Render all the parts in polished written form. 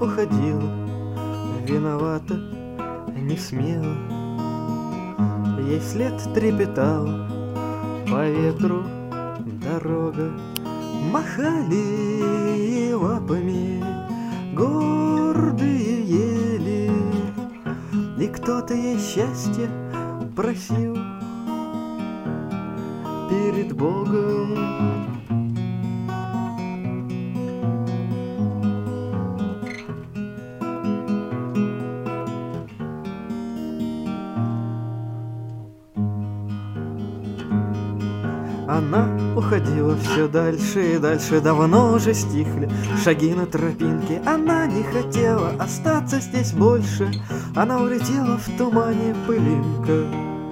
уходила, виновата, не смела. Ей след трепетала по ветру дорога. Махали лапами гордые ели, и кто-то ей счастье просил перед Богом. Она уходила все дальше и дальше, давно уже стихли шаги на тропинке. Она не хотела остаться здесь больше, она улетела в тумане пылинка.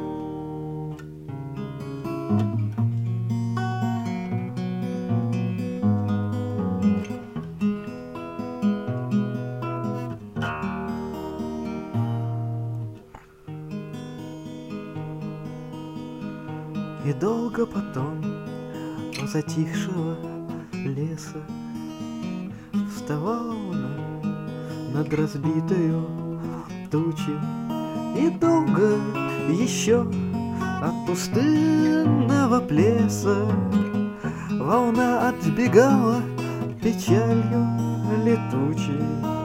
И долго потом у затихшего леса вставала луна над разбитою тучей. И долго еще от пустынного плеса волна отбегала печалью летучей.